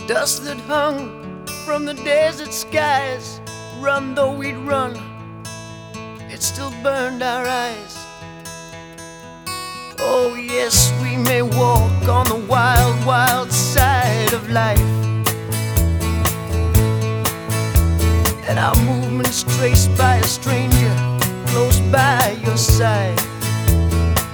Dust that hung from the desert skies. Run though we'd run, it still burned our eyes. Oh yes, we may walk on the wild, wild side of life, and our movements traced by a stranger close by your side.